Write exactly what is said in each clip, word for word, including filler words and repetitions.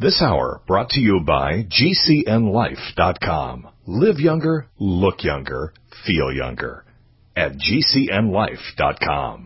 This hour brought to you by G C N life dot com. Live younger, look younger, feel younger. At G C N life dot com.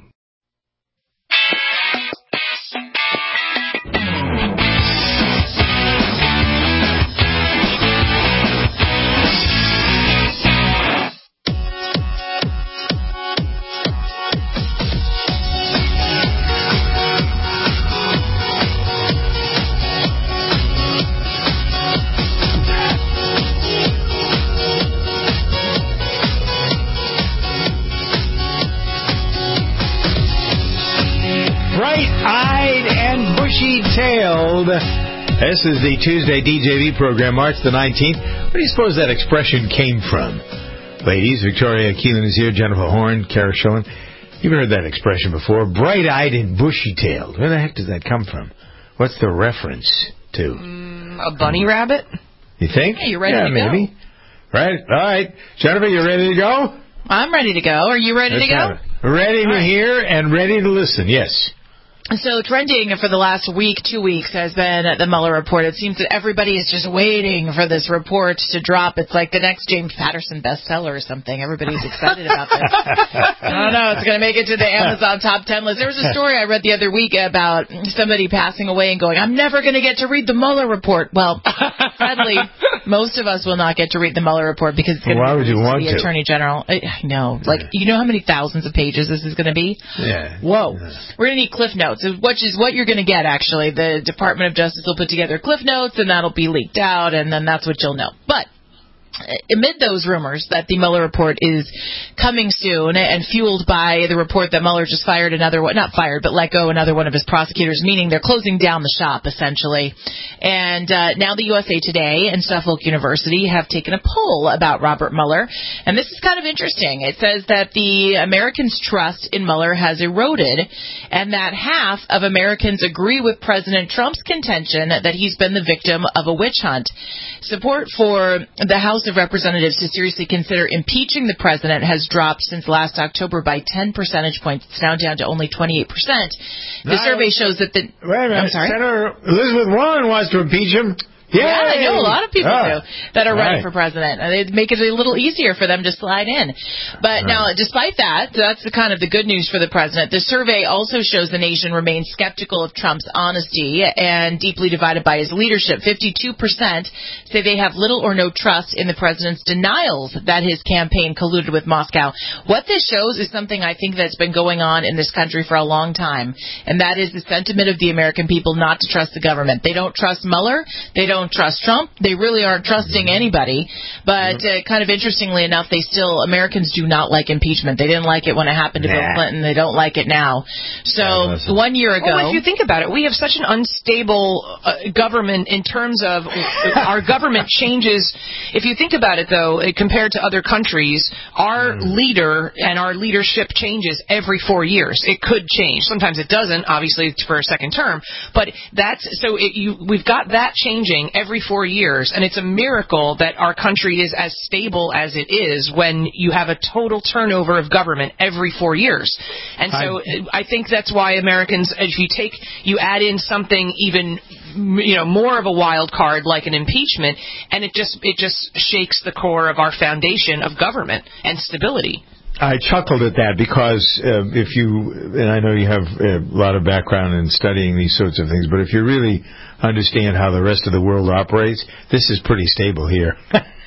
Bright-eyed and bushy-tailed. This is the Tuesday D J V program, March the nineteenth. Where do you suppose that expression came from? Ladies, Victoria Keelan is here, Jennifer Horn, Kara Schillen. You've heard that expression before. Bright-eyed and bushy-tailed. Where the heck does that come from? What's the reference to? Mm, a bunny rabbit? You think? Yeah, you're ready yeah, to maybe. go. Right. All right. Jennifer, you ready to go? I'm ready to go. Are you ready Let's to go? Ready to right. hear and ready to listen. Yes. So trending for the last week, two weeks, has been the Mueller report. It seems that everybody is just waiting for this report to drop. It's like the next James Patterson bestseller or something. Everybody's excited about this. I don't know. It's going to make it to the Amazon top ten list. There was a story I read the other week about somebody passing away and going, I'm never going to get to read the Mueller report. Well, sadly, most of us will not get to read the Mueller report because it's going well, why to would you want the to? Attorney General. I, I know. Like, you know how many thousands of pages this is going to be? Yeah. Whoa. Yeah. We're going to need Cliff Notes, which is what you're going to get, actually. The Department of Justice will put together Cliff Notes, and that'll be leaked out, and then that's what you'll know. But amid those rumors that the Mueller report is coming soon and fueled by the report that Mueller just fired another one, not fired, but let go another one of his prosecutors, meaning they're closing down the shop, essentially. And uh, now the U S A Today and Suffolk University have taken a poll about Robert Mueller. And this is kind of interesting. It says that the Americans' trust in Mueller has eroded and that half of Americans agree with President Trump's contention that he's been the victim of a witch hunt. Support for the House of Representatives to seriously consider impeaching the president has dropped since last October by ten percentage points. It's now down to only twenty-eight percent. The no, survey shows that the... Wait a minute. I'm sorry? Senator Elizabeth Warren wants to impeach him. Yay! Yeah, I know a lot of people oh. do that are running right. for president. They make it a little easier for them to slide in. But right. now, despite that, that's the kind of the good news for the president. The survey also shows the nation remains skeptical of Trump's honesty and deeply divided by his leadership. fifty-two percent say they have little or no trust in the president's denials that his campaign colluded with Moscow. What this shows is something I think that's been going on in this country for a long time, and that is the sentiment of the American people not to trust the government. They don't trust Mueller. They don't don't trust Trump. They really aren't trusting anybody. But uh, kind of interestingly enough, they still, Americans do not like impeachment. They didn't like it when it happened to nah. Bill Clinton. They don't like it now. So yeah, one year ago... Well, if you think about it, we have such an unstable uh, government in terms of our government changes. If you think about it, though, compared to other countries, our mm. leader and our leadership changes every four years. It could change. Sometimes it doesn't, obviously, it's for a second term. But that's... So it, you, we've got that changing every four years, and it's a miracle that our country is as stable as it is when you have a total turnover of government every four years. And so I, I think that's why Americans, if you take, you add in something even, you know, more of a wild card like an impeachment, and it just it just shakes the core of our foundation of government and stability. I chuckled at that because uh, if you, and I know you have a lot of background in studying these sorts of things, but if you really understand how the rest of the world operates, this is pretty stable here.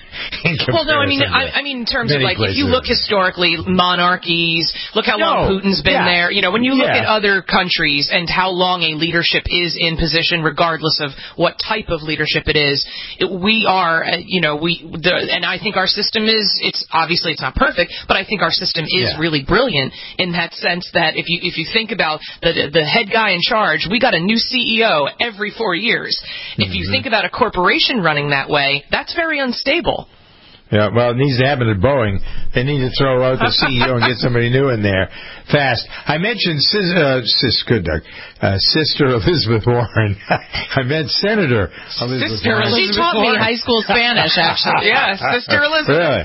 Well, no, I mean, I, I mean, in terms of, like, if you look historically, monarchies, look how long no, Putin's been yeah. there. You know, when you look yeah. at other countries and how long a leadership is in position, regardless of what type of leadership it is, it, we are, uh, you know, we, the, and I think our system is, it's, obviously it's not perfect, but I think our system is yeah. really brilliant in that sense that if you, if you think about the, the head guy in charge, we got a new C E O every four years. Mm-hmm. If you think about a corporation running that way, that's very unstable. Yeah, well, it needs to happen at Boeing. They need to throw out the C E O and get somebody new in there fast. I mentioned sis, uh, sis, good, Doug, uh, Sister Elizabeth Warren. I meant Senator Elizabeth Sister Warren. She taught me high school Spanish, actually. Yeah, Sister Elizabeth. Really?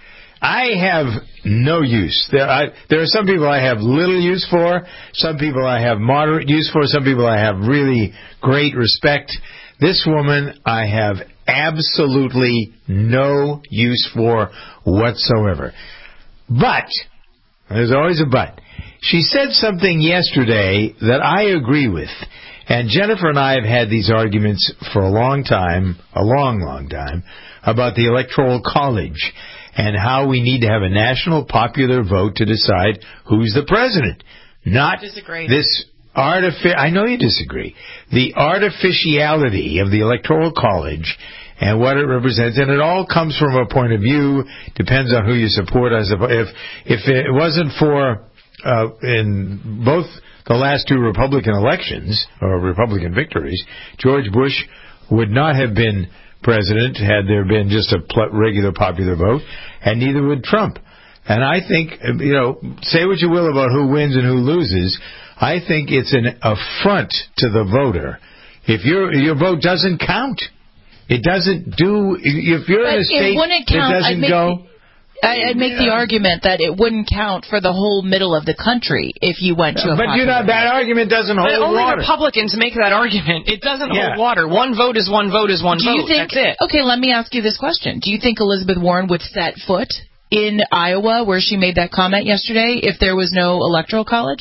I have no use. There, I, there are some people I have little use for. Some people I have moderate use for. Some people I have really great respect. This woman I have absolutely no use for whatsoever. But, there's always a but, she said something yesterday that I agree with. And Jennifer and I have had these arguments for a long time, a long, long time, about the Electoral College and how we need to have a national popular vote to decide who's the president. Not disagree. This artific- I know you disagree. The artificiality of the Electoral College and what it represents, and it all comes from a point of view, depends on who you support. As if, if it wasn't for, uh, in both the last two Republican elections, or Republican victories, George Bush would not have been president had there been just a pl- regular popular vote, and neither would Trump. And I think, you know, say what you will about who wins and who loses, I think it's an affront to the voter if your your vote doesn't count. It doesn't do, if you're but in a state count, that doesn't I'd go... The, I'd make the argument that it wouldn't count for the whole middle of the country if you went to a But you know, that argument doesn't hold but only water. Republicans make that argument. It doesn't Yeah. hold water. One vote is one vote is one Do you vote. think, That's it. Okay, let me ask you this question. Do you think Elizabeth Warren would set foot in Iowa where she made that comment yesterday if there was no electoral college?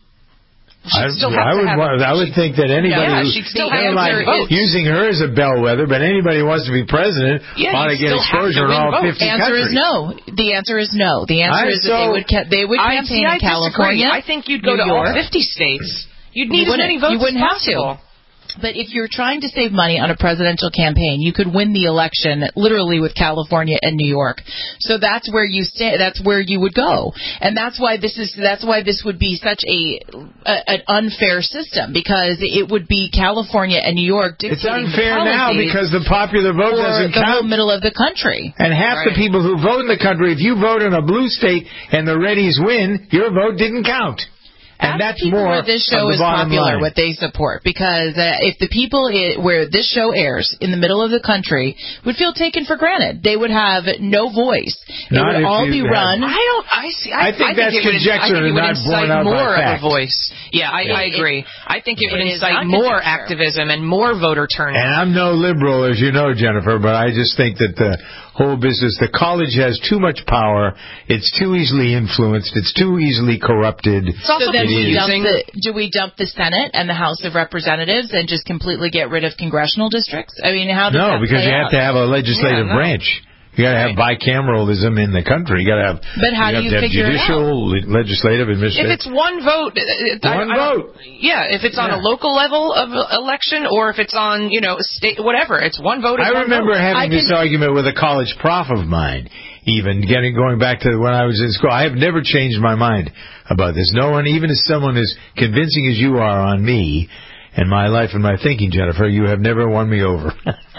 I, still have I to would have want, a- I would think that anybody Yeah, who, she'd still I don't have like to vote. using her as a bellwether, but anybody who wants to be president Yeah, ought to you get still have exposure to in win all votes. fifty The answer countries. is no. The answer is no. The answer I- is that so- they would ca- they would I, campaign see, I in California. disagree. I think you'd go New to all York. fifty states. You'd You need as wouldn't- many votes you wouldn't as have to. possible. But if you're trying to save money on a presidential campaign, you could win the election literally with California and New York. So that's where you sta- that's where you would go. And that's why this is that's why this would be such a, a an unfair system, because it would be California and New York It's dictating unfair the now policies because the popular vote for doesn't the whole count. middle of the country. And half the Right. people who vote in the country, if you vote in a blue state and the Reddies win, your vote didn't count. And Ask that's people more where this show of the is bottom popular, line. what they support, because uh, if the people I- where this show airs in the middle of the country would feel taken for granted, they would have no voice. It Not would if all you be have- run. I don't. I see. I, I think that's it would, conjecture I think it and would not borne incite out by more fact. of a voice. Yeah, I, I It- agree. I think it would it is incite not more conjecture. activism and more voter turnout. And I'm no liberal, as you know, Jennifer, but I just think that the whole business, the college has too much power. It's too easily influenced. It's too easily corrupted. It's also So then we dump confusing. the, do we dump the Senate and the House of Representatives and just completely get rid of congressional districts? I mean, how does No, that because play you have out? to have a legislative Yeah, no. branch. You got to have bicameralism in the country. You got to have. But how you do have you to have figure it judicial, le- legislative, If administrative. it's one vote, uh, I- One I don't- vote. Yeah, if it's on Yeah. a local level of uh, election, or if it's on, you know, state, whatever, it's one vote. is I one remember vote. having I this can- argument with a college prof of mine, even getting going back to when I was in school. I have never changed my mind about this. No one, even as someone as convincing as you are on me and my life and my thinking, Jennifer, you have never won me over.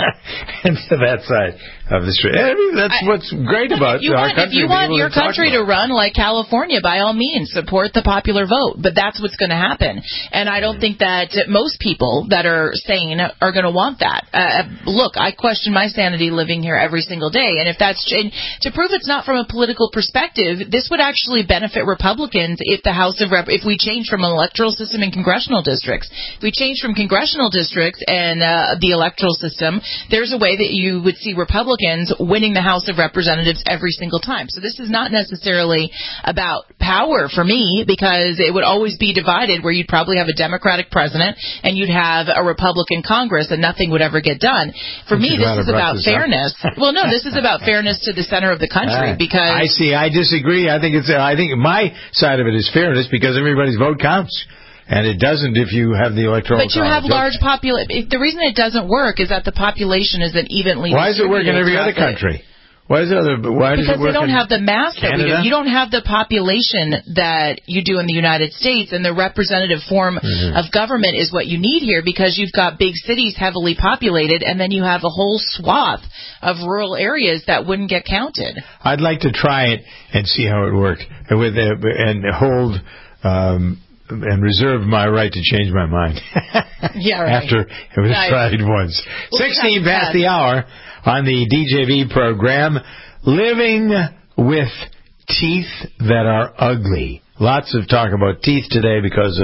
And to that side of the street. I mean, that's I- what's great about If you our want, country. if you being want able your to talk country about to run like California, by all means, support the popular vote. But that's what's going to happen. And I don't think that most people that are sane are going to want that. Uh, look, I question my sanity living here every single day. And if that's and to prove it's not from a political perspective, this would actually benefit Republicans if the House of Rep, if we change from an electoral system in congressional districts. If we change from congressional districts and uh, the electoral system, there's a way that you would see Republicans winning the House of Representatives every single time. So this is not necessarily about power for me, because it would always be divided where you'd probably have a Democratic president and you'd have a Republican Congress and nothing would ever get done. For me, You'd this rather is about breakfast, huh? fairness. Well, no, this is about fairness to the center of the country, Ah, because I see. I disagree. I think it's. I think my side of it is fairness because everybody's vote counts, and it doesn't if you have the electoral. But you have college. large population. The reason it doesn't work is that the population isn't evenly Why does it work in distributed every other throughout the- country? Why is it other? Why does Because it work they don't in have the mass that we Canada? do. You don't have the population that you do in the United States, and the representative form Mm-hmm. of government is what you need here, because you've got big cities heavily populated, and then you have a whole swath of rural areas that wouldn't get counted. I'd like to try it and see how it worked, and with uh, and hold um, and reserve my right to change my mind. Yeah, right. After it was Right. tried once. Well, Sixteen that's past the hour on the D J V program. Living with teeth that are ugly. Lots of talk about teeth today because of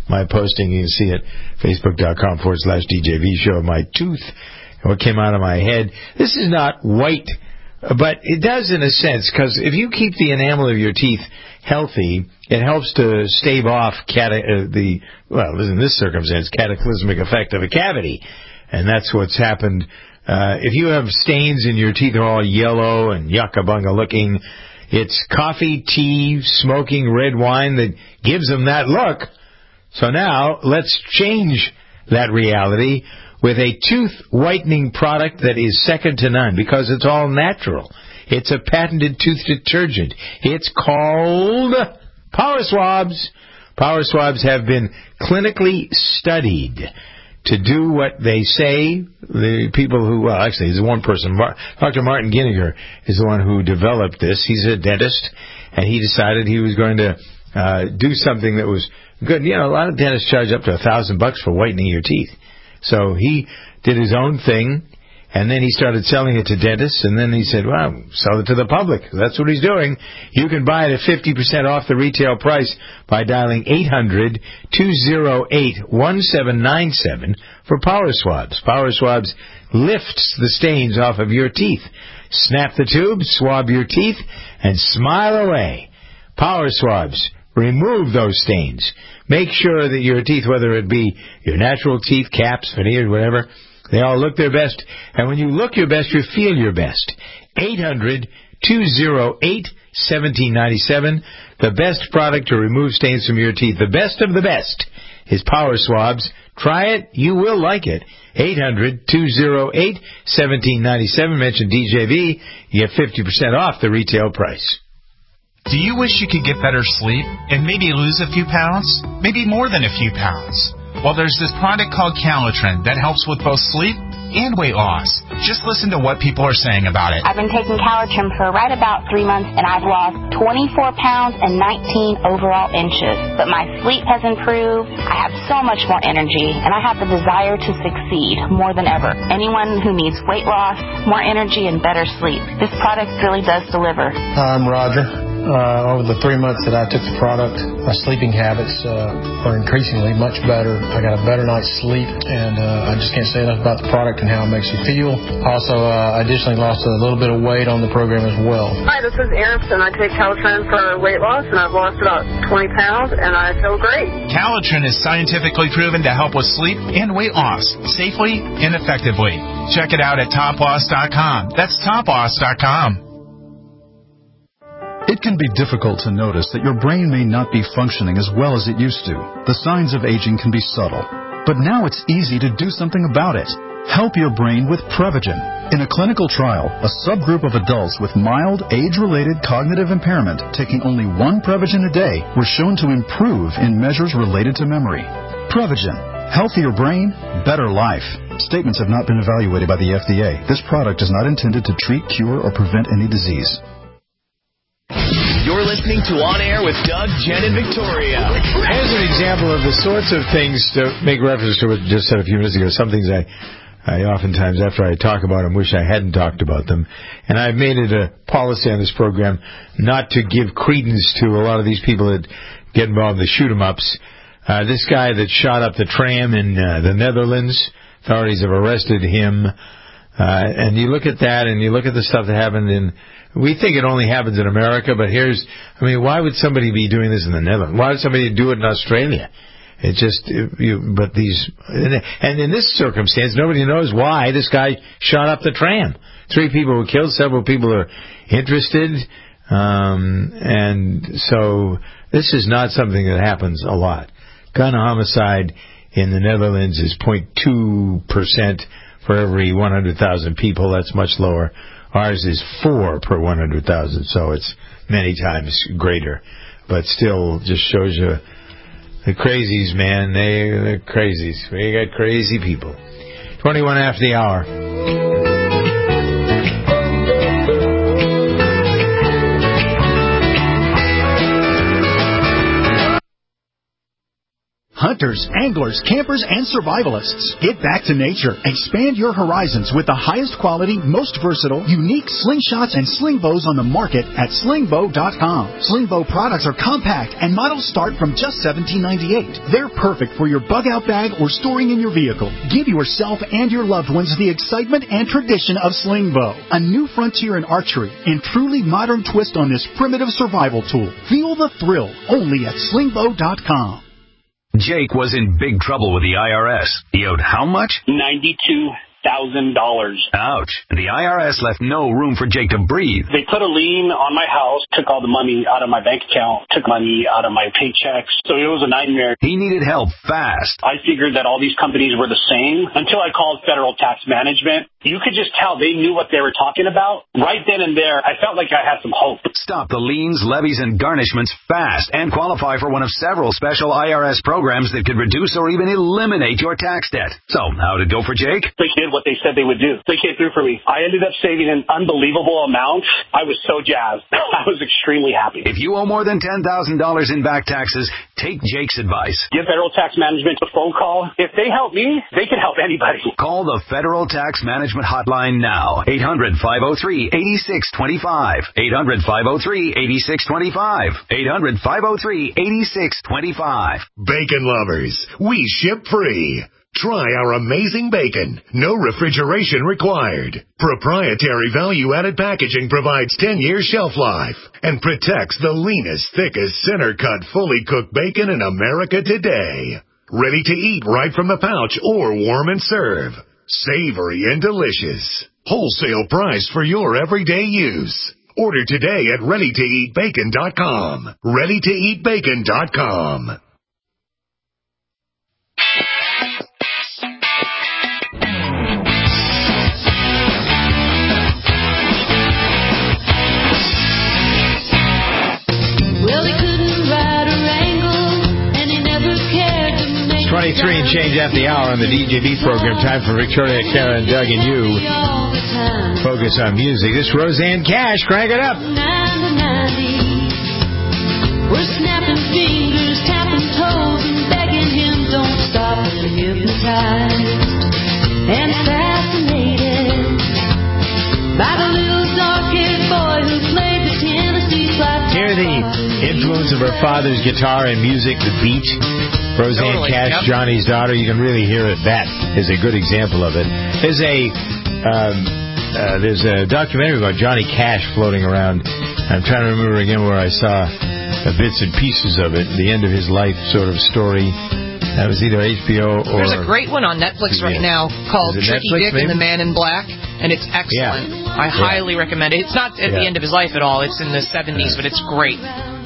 my posting. You can see it, facebook.com forward slash DJV show of my tooth and what came out of my head. This is not white, but it does in a sense, because if you keep the enamel of your teeth healthy, it helps to stave off cata- uh, the, well, in this circumstance, cataclysmic effect of a cavity. And that's what's happened. Uh, if you have stains in your teeth, they're all yellow and yucca-bunga looking, it's coffee, tea, smoking red wine that gives them that look. So now, let's change that reality with a tooth whitening product that is second to none, because it's all natural. It's a patented tooth detergent. It's called Power Swabs. Power Swabs have been clinically studied to do what they say. The people who, well, actually, there's one person, Mar- Doctor Martin Ginniger is the one who developed this. He's a dentist, and he decided he was going to uh, do something that was good. You know, a lot of dentists charge up to a thousand bucks for whitening your teeth. So he did his own thing, and then he started selling it to dentists, and then he said, well, sell it to the public. That's what he's doing. You can buy it at fifty percent off the retail price by dialing eight hundred, two oh eight, one seven nine seven for Power Swabs. Power Swabs lifts the stains off of your teeth. Snap the tube, swab your teeth, and smile away. Power Swabs remove those stains. Make sure that your teeth, whether it be your natural teeth, caps, veneers, whatever, they all look their best. And when you look your best, you feel your best. eight hundred, two oh eight, one seven nine seven. The best product to remove stains from your teeth, the best of the best, is Power Swabs. Try it. You will like it. eight hundred, two oh eight, one seven nine seven. Mention D J V. You get fifty percent off the retail price. Do you wish you could get better sleep and maybe lose a few pounds? Maybe more than a few pounds? Well, there's this product called Calitrin that helps with both sleep and weight loss. Just listen to what people are saying about it. I've been taking Calitrin for right about three months, and I've lost twenty-four pounds and nineteen overall inches. But my sleep has improved. I have so much more energy, and I have the desire to succeed more than ever. Anyone who needs weight loss, more energy, and better sleep, this product really does deliver. Hi, I'm Roger. Uh, over the three months that I took the product, my sleeping habits uh, are increasingly much better. I got a better night's sleep, and uh, I just can't say enough about the product and how it makes you feel. Also, uh, I additionally lost a little bit of weight on the program as well. Hi, this is Erin. I take Calitrin for weight loss, and I've lost about twenty pounds, and I feel great. Calitrin is scientifically proven to help with sleep and weight loss safely and effectively. Check it out at top loss dot com. That's top loss dot com. It can be difficult to notice that your brain may not be functioning as well as it used to. The signs of aging can be subtle. But now it's easy to do something about it. Help your brain with Prevagen. In a clinical trial, a subgroup of adults with mild, age-related cognitive impairment taking only one Prevagen a day were shown to improve in measures related to memory. Prevagen. Healthier brain, better life. Statements have not been evaluated by the F D A. This product is not intended to treat, cure, or prevent any disease. You're listening to On Air with Doug, Jen, and Victoria. Here's an example of the sorts of things, to make reference to what just said a few minutes ago, some things I, I oftentimes, after I talk about them, wish I hadn't talked about them. And I've made it a policy on this program not to give credence to a lot of these people that get involved in the shoot-em-ups. Uh, this guy that shot up the tram in uh, the Netherlands, authorities have arrested him. Uh, and you look at that, and you look at the stuff that happened in... We think it only happens in America, but here's, I mean, why would somebody be doing this in the Netherlands? Why would somebody do it in Australia? It just, it, you, but these, and in this circumstance, nobody knows why this guy shot up the tram. Three people were killed, several people are interested, um, and so this is not something that happens a lot. Gun homicide in the Netherlands is zero point two percent for every one hundred thousand people. That's much lower. Ours is four per one hundred thousand, so it's many times greater. But still, just shows you the crazies, man. They, they're crazies. We got crazy people. twenty-one after the hour. Hut hunters, anglers, campers, and survivalists. Get back to nature. Expand your horizons with the highest quality, most versatile, unique slingshots and sling bows on the market at sling bow dot com. Sling bow products are compact and models start from just seventeen ninety-eight. They're perfect for your bug-out bag or storing in your vehicle. Give yourself and your loved ones the excitement and tradition of sling bow. A new frontier in archery and truly modern twist on this primitive survival tool. Feel the thrill only at sling bow dot com. Jake was in big trouble with the I R S. He owed how much? ninety-two thousand dollars. Ouch. The I R S left no room for Jake to breathe. They put a lien on my house, took all the money out of my bank account, took money out of my paychecks. So it was a nightmare. He needed help fast. I figured that all these companies were the same until I called Federal Tax Management. You could just tell they knew what they were talking about. Right then and there, I felt like I had some hope. Stop the liens, levies, and garnishments fast and qualify for one of several special I R S programs that could reduce or even eliminate your tax debt. So, how'd it go for Jake? They did what they said they would do. They came through for me. I ended up saving an unbelievable amount. I was so jazzed. I was extremely happy. If you owe more than ten thousand dollars in back taxes, take Jake's advice. Give Federal Tax Management a phone call. If they help me, they can help anybody. Call the Federal Tax Management Hotline now. eight hundred, five oh three, eight six two five. eight hundred, five oh three, eight six two five. eight hundred, five oh three, eight six two five. Bacon lovers, we ship free. Try our amazing bacon. No refrigeration required. Proprietary value-added packaging provides ten year shelf life and protects the leanest, thickest, center-cut, fully cooked bacon in America today. Ready to eat right from the pouch or warm and serve. Savory and delicious. Wholesale price for your everyday use. Order today at ready to eat bacon dot com. ready to eat bacon dot com. twenty-three and change after the hour on the D J V program. Time for Victoria, Karen, Doug, and you. Focus on music. This is Roseanne Cash. Crank it up. We're snapping fingers, tapping toes, and begging him don't stop. We're hypnotized and fascinated by the little dark-haired boy who played the Tennessee slap. Hear the influence of her father's guitar and music, the beat. Roseanne totally. Cash, yep. Johnny's daughter. You can really hear it. That is a good example of it. There's a um, uh, there's a documentary about Johnny Cash floating around. I'm trying to remember again where I saw uh, bits and pieces of it. The end of his life sort of story. That was either H B O or... There's a great one on Netflix right now called Tricky Netflix, Dick maybe? and the Man in Black, and it's excellent. Yeah. I yeah. highly recommend it. It's not at yeah. the end of his life at all. It's in the seventies, but it's great.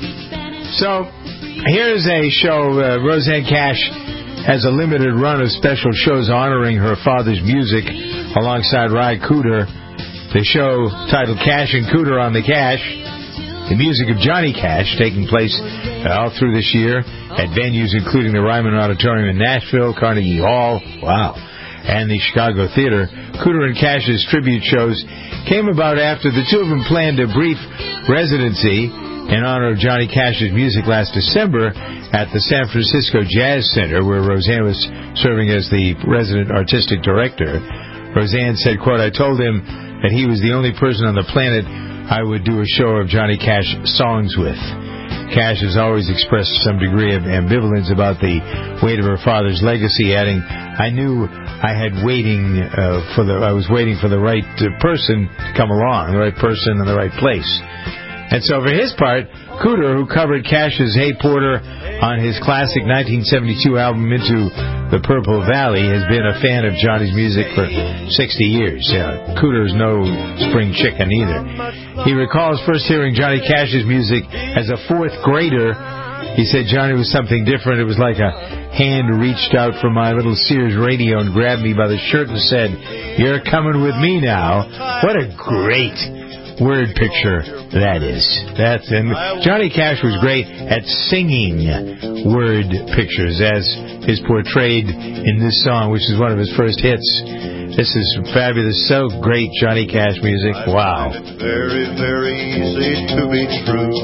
So... here's a show. Uh, Roseanne Cash has a limited run of special shows honoring her father's music alongside Ry Cooder. The show titled Cash and Cooder on the Cash. The music of Johnny Cash taking place uh, all through this year at venues including the Ryman Auditorium in Nashville, Carnegie Hall, wow, and the Chicago Theater. Cooder and Cash's tribute shows came about after the two of them planned a brief residency in honor of Johnny Cash's music last December at the San Francisco Jazz Center, where Roseanne was serving as the resident artistic director. Roseanne said, quote, I told him that he was the only person on the planet I would do a show of Johnny Cash songs with. Cash has always expressed some degree of ambivalence about the weight of her father's legacy, adding, I knew I had waiting uh, for the I was waiting for the right uh, person to come along, the right person in the right place. And so for his part, Cooder, who covered Cash's Hey Porter on his classic nineteen seventy-two album Into the Purple Valley, has been a fan of Johnny's music for sixty years. Yeah, Cooder's no spring chicken either. He recalls first hearing Johnny Cash's music as a fourth grader. He said Johnny was something different. It was like a hand reached out from my little Sears radio and grabbed me by the shirt and said, you're coming with me now. What a great word picture that is. That's and Johnny Cash was great at singing word pictures, as is portrayed in this song, which is one of his first hits. This is fabulous. So great Johnny Cash music. Wow. Very, very easy to be true.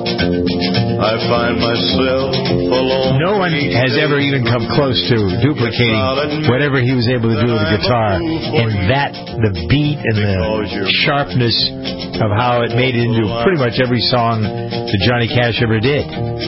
I find myself alone. No one has ever even come close to duplicating whatever he was able to do with the guitar. And that, the beat and the sharpness of how it made it into pretty much every song that Johnny Cash ever did.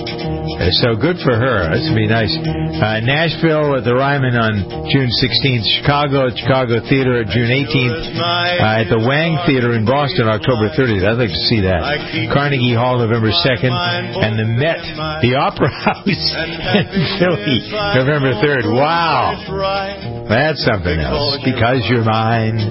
So good for her. This would be nice. Uh, Nashville at the Ryman on June sixteenth. Chicago at Chicago Theater at June eighteenth. Uh, at the Wang Theater in Boston October thirtieth. I'd like to see that. Carnegie Hall November second. And the Met, the Opera House in Philly November third. Wow. That's something else. Because you're mine.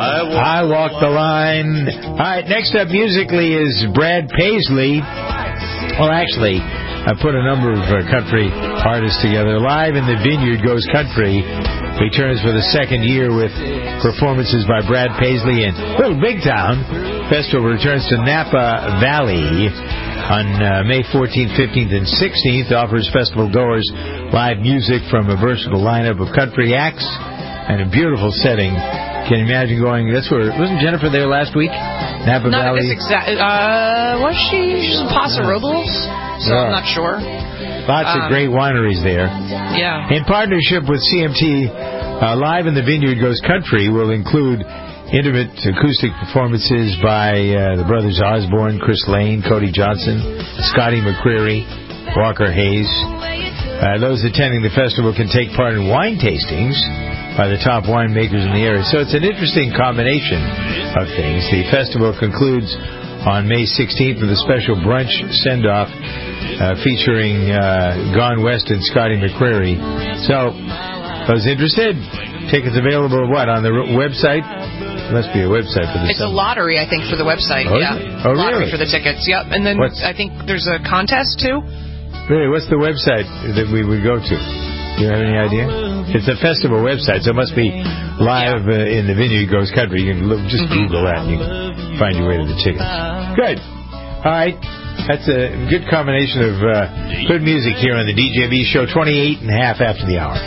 I walk the line. All right, next up musically is Brad Paisley. Well, actually, I put a number of uh, country artists together. Live in the Vineyard Goes Country returns for the second year with performances by Brad Paisley and Little Big Town. Festival returns to Napa Valley on uh, May fourteenth, fifteenth, and sixteenth. Offers festival goers live music from a versatile lineup of country acts and a beautiful setting. Can you imagine going? That's where wasn't Jennifer there last week? Napa Not Valley. this exact. Uh, was she? She's in Paso Robles, so Yeah. I'm not sure. Lots um, of great wineries there. Yeah. In partnership with C M T, uh, Live in the Vineyard Goes Country will include intimate acoustic performances by uh, the brothers Osborne, Chris Lane, Cody Johnson, Scotty McCreery, Walker Hayes. Uh, those attending the festival can take part in wine tastings by the top winemakers in the area. So it's an interesting combination of things. The festival concludes on May sixteenth with a special brunch send-off uh, featuring uh, Gone West and Scotty McCreery. So, those interested, tickets available, what, on the r- website? Must be a website for this. It's a lottery, I think, for the website. Oh, yeah. oh, lottery really? for the tickets. Yep. And then What's- I think there's a contest too. Really, what's the website that we would go to? Do you have any idea? It's a festival website, so it must be live uh, in the Vineyard Goes Country. You can look, just Mm-hmm. Google that and you can find your way to the tickets. Good. All right. That's a good combination of uh, good music here on the D J B Show, twenty-eight and a half after the hour.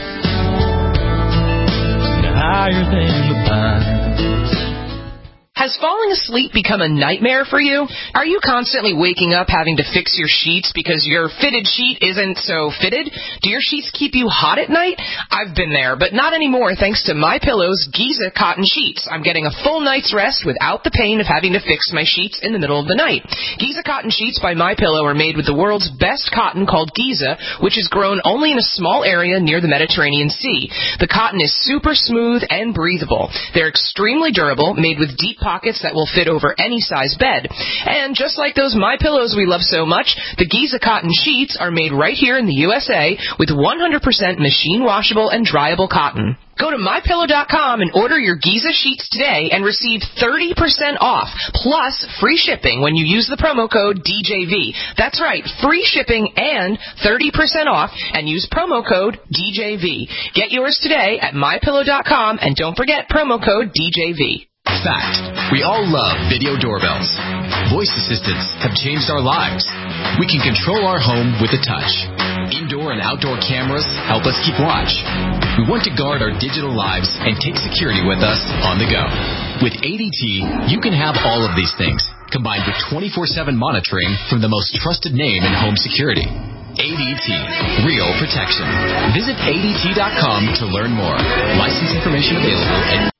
Higher than the pines. Has falling asleep become a nightmare for you? Are you constantly waking up having to fix your sheets because your fitted sheet isn't so fitted? Do your sheets keep you hot at night? I've been there, but not anymore thanks to MyPillow's Giza cotton sheets. I'm getting a full night's rest without the pain of having to fix my sheets in the middle of the night. Giza cotton sheets by MyPillow are made with the world's best cotton called Giza, which is grown only in a small area near the Mediterranean Sea. The cotton is super smooth and breathable. They're extremely durable, made with deep pockets that will fit over any size bed. And just like those MyPillows we love so much, the Giza cotton sheets are made right here in the U S A with one hundred percent machine washable and dryable cotton. Go to my pillow dot com and order your Giza sheets today and receive thirty percent off plus free shipping when you use the promo code D J V. That's right, free shipping and thirty percent off and use promo code D J V. Get yours today at my pillow dot com and don't forget promo code D J V. Fact. We all love video doorbells. Voice assistants have changed our lives. We can control our home with a touch. Indoor and outdoor cameras help us keep watch. We want to guard our digital lives and take security with us on the go. With A D T, you can have all of these things, combined with twenty-four seven monitoring from the most trusted name in home security. A D T. Real protection. Visit A D T dot com to learn more. License information available at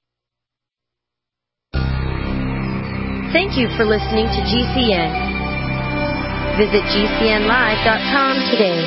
Thank you for listening to G C N. Visit G C N live dot com today.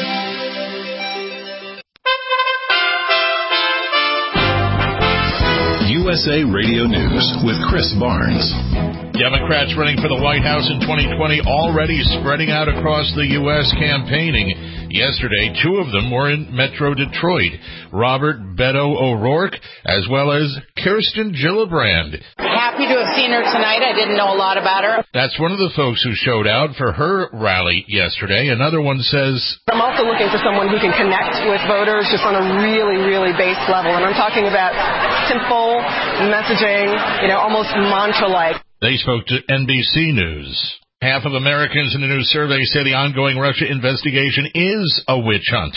U S A Radio News with Chris Barnes. Democrats running for the White House in twenty twenty already spreading out across the U S campaigning. Yesterday, two of them were in Metro Detroit, Robert Beto O'Rourke as well as Kirsten Gillibrand. Happy to have seen her tonight. I didn't know a lot about her. That's one of the folks who showed out for her rally yesterday. Another one says, I'm also looking for someone who can connect with voters just on a really, really base level. And I'm talking about simple messaging, you know, almost mantra-like. They spoke to N B C News. Half of Americans in a new survey say the ongoing Russia investigation is a witch hunt.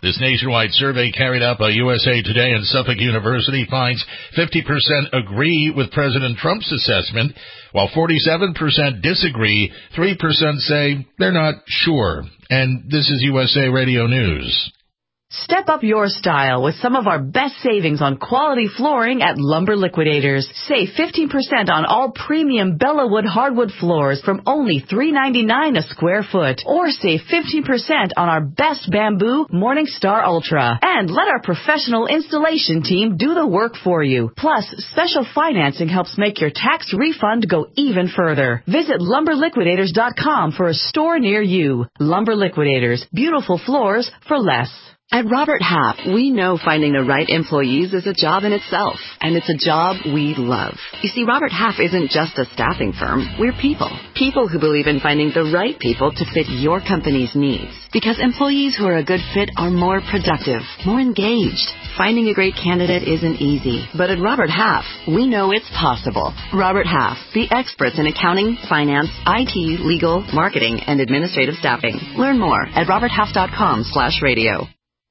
This nationwide survey carried out by U S A Today and Suffolk University finds fifty percent agree with President Trump's assessment, while forty-seven percent disagree. three percent say they're not sure. And this is U S A Radio News. Step up your style with some of our best savings on quality flooring at Lumber Liquidators. Save fifteen percent on all premium Bellawood hardwood floors from only three ninety-nine a square foot. Or save fifteen percent on our best bamboo Morningstar Ultra. And let our professional installation team do the work for you. Plus, special financing helps make your tax refund go even further. Visit lumber liquidators dot com for a store near you. Lumber Liquidators. Beautiful floors for less. At Robert Half, we know finding the right employees is a job in itself, and it's a job we love. You see, Robert Half isn't just a staffing firm. We're people. People who believe in finding the right people to fit your company's needs. Because employees who are a good fit are more productive, more engaged. Finding a great candidate isn't easy, but at Robert Half, we know it's possible. Robert Half, the experts in accounting, finance, I T, legal, marketing, and administrative staffing. Learn more at robert half dot com slash radio.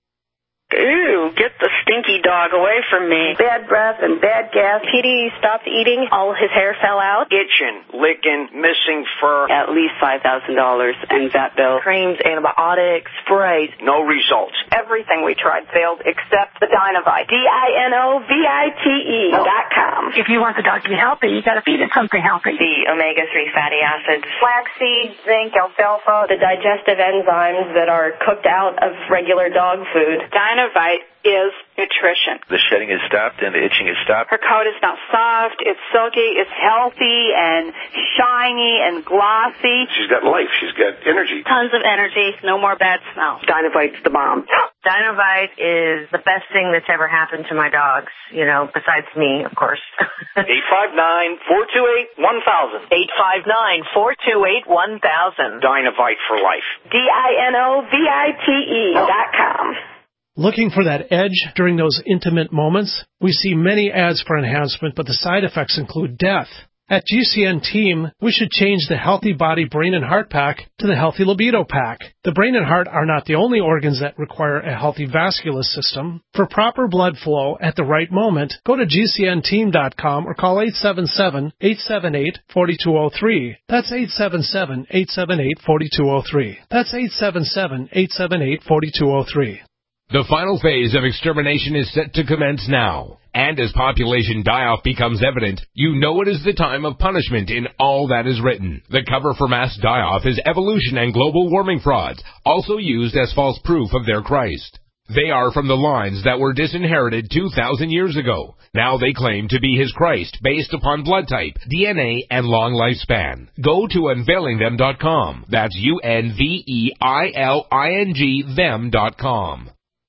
Ew, get the stinky dog away from me. Bad breath and bad gas. Petey stopped eating. All his hair fell out. Itching, licking, missing fur. At least five thousand dollars in vet bill. Creams, antibiotics, sprays. No results. Everything we tried failed except the Dinovite. D I N O V I T E dot com. If you want the dog to be healthy, you got to feed it something healthy. The omega three fatty acids. Flaxseed, zinc, alfalfa. The digestive enzymes that are cooked out of regular dog food. Dinovite is nutrition. The shedding is stopped and the itching is stopped. Her coat is not soft, it's silky, it's healthy and shiny and glossy. She's got life, she's got energy. Tons of energy, no more bad smell. Dinovite's the bomb. Dinovite is the best thing that's ever happened to my dogs, you know, besides me, of course. eight five nine, four two eight, one thousand. eight five nine, four two eight, one thousand. Dinovite for life. D I N O V I T E dot com. Looking for that edge during those intimate moments? We see many ads for enhancement, but the side effects include death. At G C N Team, we should change the Healthy Body Brain and Heart Pack to the Healthy Libido Pack. The brain and heart are not the only organs that require a healthy vascular system. For proper blood flow at the right moment, go to G C N team dot com or call eight seven seven, eight seven eight, four two zero three. That's eight seven seven, eight seven eight, four two zero three. That's eight seven seven, eight seven eight, four two zero three. The final phase of extermination is set to commence now. And as population die-off becomes evident, you know it is the time of punishment in all that is written. The cover for mass die-off is evolution and global warming frauds, also used as false proof of their Christ. They are from the lines that were disinherited two thousand years ago. Now they claim to be his Christ based upon blood type, D N A, and long lifespan. Go to unveiling them dot com. That's U N V E I L I N G them dot com.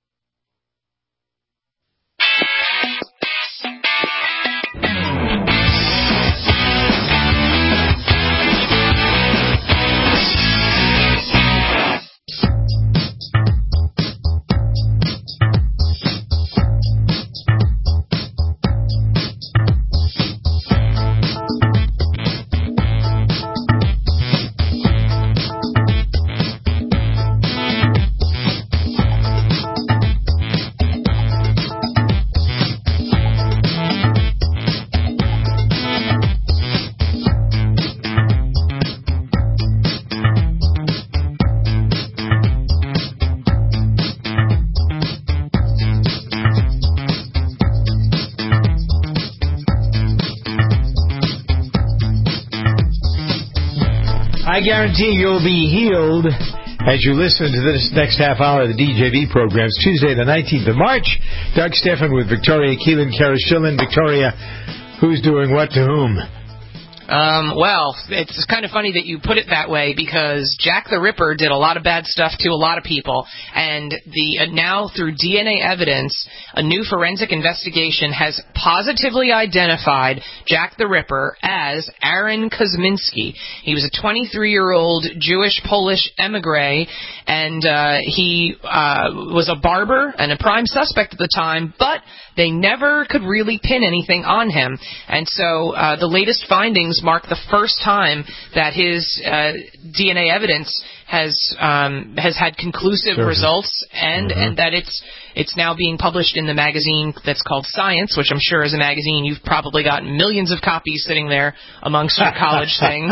I guarantee you'll be healed as you listen to this next half hour of the D J V program. It's Tuesday the nineteenth of March. Doug Stephan with Victoria Keelan, Kara Schillen. Victoria, who's doing what to whom? Um, well, it's kind of funny that you put it that way because Jack the Ripper did a lot of bad stuff to a lot of people, and the uh, now through D N A evidence, a new forensic investigation has positively identified Jack the Ripper as Aaron Kosminski. He was a twenty-three-year-old Jewish-Polish emigre, and uh, he uh, was a barber and a prime suspect at the time, but they never could really pin anything on him. And so uh, the latest findings Victims mark the first time that his uh, D N A evidence has um, has had conclusive Sure. results, and Mm-hmm. and that it's it's now being published in the magazine that's called Science, which I'm sure is a magazine you've probably got millions of copies sitting there amongst your college things.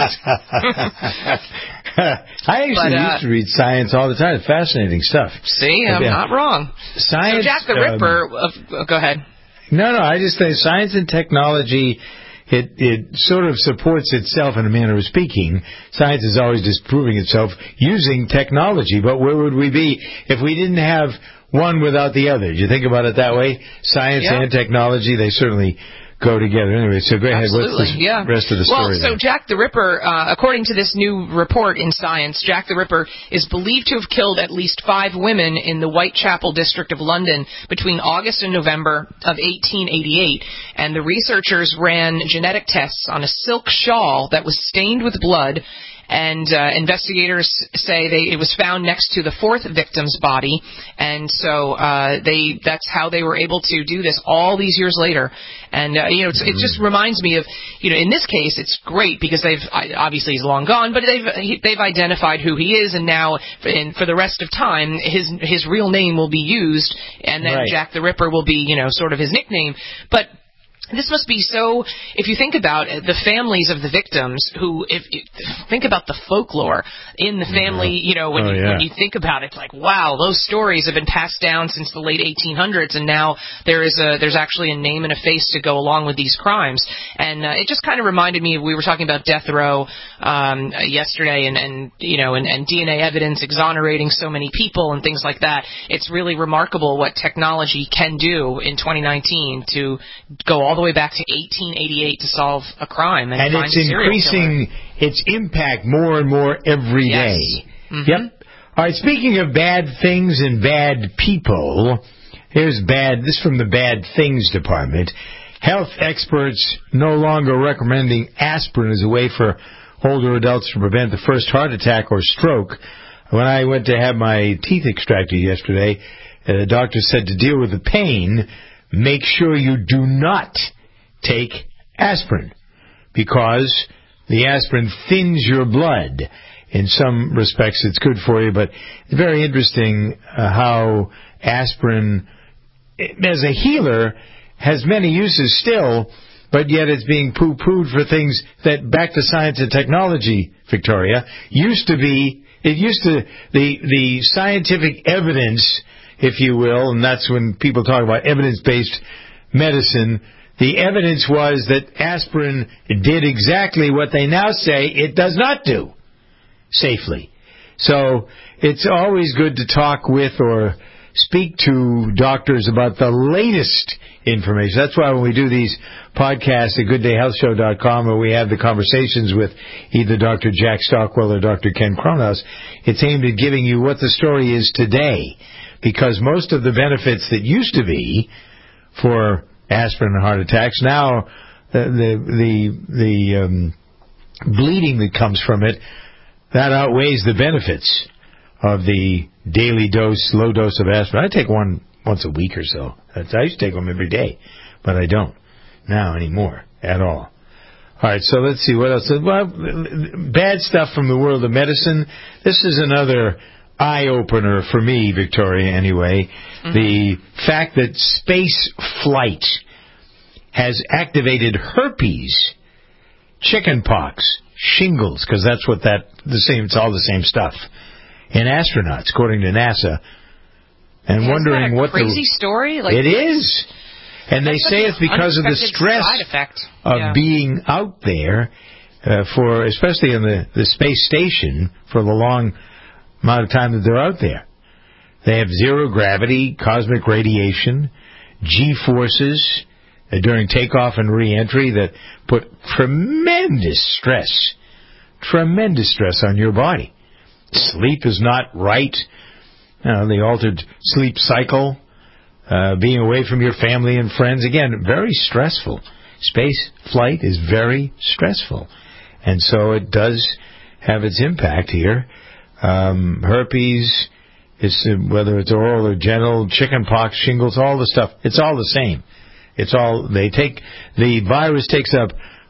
I actually But, uh, used to read Science all the time. Fascinating stuff. See, I'm Yeah. not wrong. Science. So Jack the Ripper, um, uh, go ahead. No, no, I just think science and technology, it it sort of supports itself in a manner of speaking. Science is always disproving itself using technology, but where would we be if we didn't have one without the other? Do you think about it that way? Science Yeah. and technology, they certainly go together. Anyway, so go ahead. Absolutely, What's the yeah. rest of the story? Well, so then? Jack the Ripper, uh, according to this new report in Science, Jack the Ripper is believed to have killed at least five women in the Whitechapel district of London between August and November of eighteen eighty-eight. And the researchers ran genetic tests on a silk shawl that was stained with blood. And uh, investigators say they, it was found next to the fourth victim's body, and so uh, they that's how they were able to do this all these years later. And uh, you know, it's, it just reminds me of, you know, in this case, it's great because they've obviously he's long gone, but they've they've identified who he is, and now and for the rest of time, his his real name will be used, and then Right. Jack the Ripper will be, you know, sort of his nickname, but. This must be so, if you think about it, the families of the victims who, if, if think about the folklore in the family, you know, when, Oh, you, yeah. when you think about it, it's like, wow, those stories have been passed down since the late eighteen hundreds, and now there is a, there's actually a name and a face to go along with these crimes. And uh, it just kind of reminded me, we were talking about death row um, yesterday, and, and, you know, and, and D N A evidence exonerating so many people and things like that. It's really remarkable what technology can do in twenty nineteen to go all the way back to eighteen eighty-eight to solve a crime and, and find it's a serial increasing its impact more and more every Yes. day. Mhm. Yep. All right, speaking of bad things and bad people, here's bad, this from the Bad Things Department. Health experts no longer recommending aspirin as a way for older adults to prevent the first heart attack or stroke. When I went to have my teeth extracted yesterday, uh, the doctor said to deal with the pain, make sure you do not take aspirin, because the aspirin thins your blood. In some respects, it's good for you, but it's very interesting uh, how aspirin, as a healer, has many uses still, but yet it's being poo-pooed for things that, back to science and technology, Victoria, used to be, it used to, the, the scientific evidence, if you will, and that's when people talk about evidence-based medicine, the evidence was that aspirin did exactly what they now say it does not do safely. So it's always good to talk with or speak to doctors about the latest information. That's why when we do these podcasts at good day health show dot com, where we have the conversations with either Doctor Jack Stockwell or Doctor Ken Cronhaus, it's aimed at giving you what the story is today. Because most of the benefits that used to be for aspirin and heart attacks, now the the the, the um, bleeding that comes from it, that outweighs the benefits of the daily dose, low dose of aspirin. I take one once a week or so. That's, I used to take them every day, but I don't now anymore at all. All right, so let's see what else. Well, bad stuff from the world of medicine. This is another eye-opener for me, Victoria, anyway. Mm-hmm. The fact that space flight has activated herpes, chickenpox, shingles, because that's what that, the same, it's all the same stuff, in astronauts, according to NASA. And yeah, wondering isn't that a what crazy the... story? Like, it is. And they say it's because of the stress side effect. of yeah. being out there, uh, for especially in the, the space station, for the long amount of time that they're out there. They have zero gravity, cosmic radiation, G-forces uh, during takeoff and re-entry that put tremendous stress, tremendous stress on your body. Sleep is not right. You know, the altered sleep cycle, uh, being away from your family and friends. Again, very stressful. Space flight is very stressful. And so it does have its impact here. Um, herpes, is, uh, whether it's oral or genital, chickenpox, shingles, all the stuff, it's all the same. It's all, they take, the virus takes up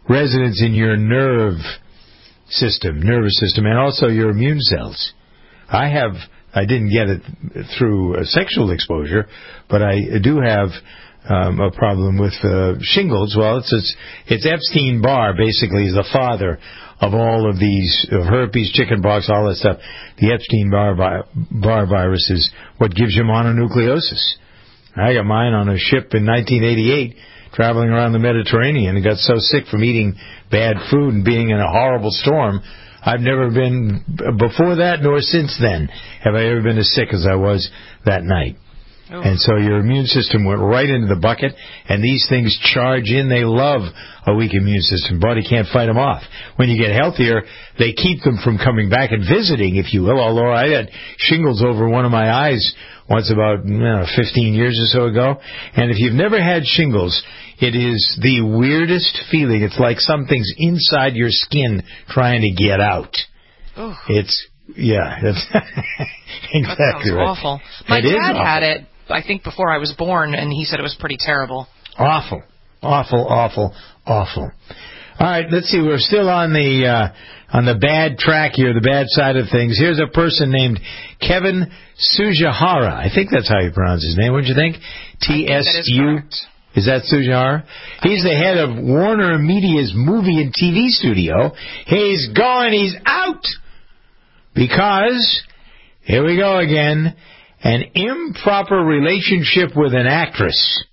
residence in your nerve system, nervous system, and also your immune cells. I have, I didn't get it through a sexual exposure, but I do have um, a problem with uh, shingles. Well, it's, it's it's Epstein-Barr basically is the father of all of these of herpes, chickenpox, all that stuff. The Epstein-Barr vi- Barr virus is what gives you mononucleosis. I got mine on a ship in nineteen eighty-eight, traveling around the Mediterranean, and got so sick from eating bad food and being in a horrible storm. I've never been, before that nor since then, have I ever been as sick as I was that night. Oh. And so your immune system went right into the bucket, and these things charge in. They love a weak immune system. Body can't fight them off. When you get healthier, they keep them from coming back and visiting, if you will, although I had shingles over one of my eyes once about you know, fifteen years or so ago. And if you've never had shingles, it is the weirdest feeling. It's like something's inside your skin trying to get out. Oh. It's, yeah, that's exactly that sounds right. awful. My it dad awful. had it, I think, before I was born, and he said it was pretty terrible. Awful, awful, awful, awful. All right, let's see. We're still on the uh, on the bad track here, the bad side of things. Here's a person named Kevin Tsujihara. I think that's how you pronounce his name. Wouldn't you think? T S U. Is that Tsujihara? He's the head of Warner Media's movie and T V studio. He's gone. He's out because here we go again. An improper relationship with an actress.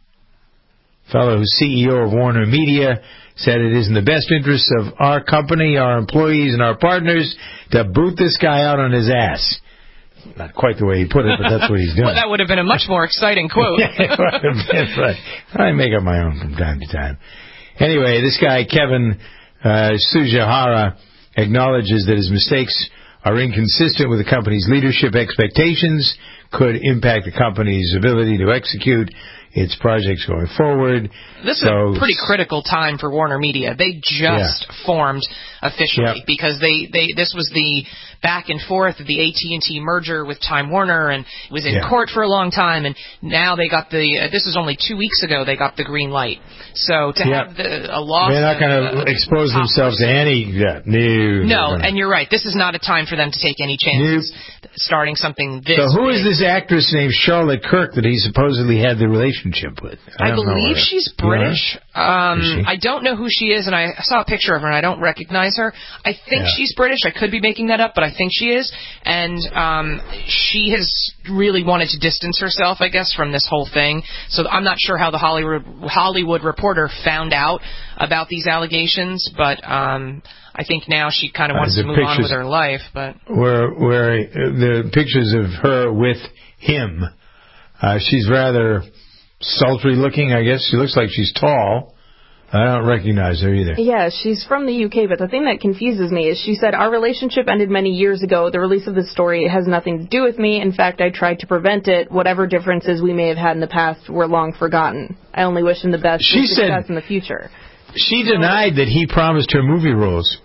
Fellow who's C E O of Warner Media said it is in the best interest of our company, our employees, and our partners to boot this guy out on his ass. Not quite the way he put it, but that's what he's doing. Well, that would have been a much more exciting quote. Yeah, right. I make up my own from time to time. Anyway, this guy, Kevin uh, Tsujihara, acknowledges that his mistakes are inconsistent with the company's leadership expectations, could impact the company's ability to execute its projects going forward. This so, is a pretty critical time for Warner Media. They just yeah. formed officially yep. because they, they this was the back and forth of the A T and T merger with Time Warner, and it was in yeah. court for a long time, and now they got the, uh, this was only two weeks ago they got the green light. So to yep. have the, a loss... They're not going to uh, expose themselves person. to any... Yeah, no, no gonna... and you're right. This is not a time for them to take any chances nope. starting something this So who big. is this actress named Charlotte Kirk that he supposedly had the relationship with? I, I, I believe she's British. Um, is she? I don't know who she is, and I saw a picture of her, and I don't recognize her. I think yeah. she's British. I could be making that up, but I think she is. And um, she has really wanted to distance herself, I guess, from this whole thing. So I'm not sure how the Hollywood Hollywood Reporter found out about these allegations, but um, I think now she kind of wants uh, to move on with her life. But where where uh, the pictures of her with him, uh, she's rather sultry looking, I guess. She looks like she's tall. I don't recognize her either. Yeah, she's from the U K, but the thing that confuses me is she said, our relationship ended many years ago. The release of this story has nothing to do with me. In fact, I tried to prevent it. Whatever differences we may have had in the past were long forgotten. I only wish him the best she success said, in the future. She denied that he promised her movie roles.